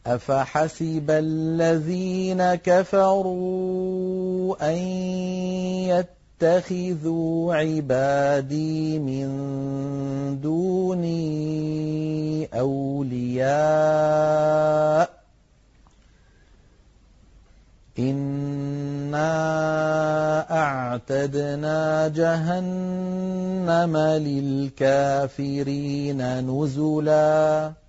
أفحسب الذين كفروا أن يتخذوا عبادي من دوني أولياء إنا أعتدنا جهنم للكافرين نزلا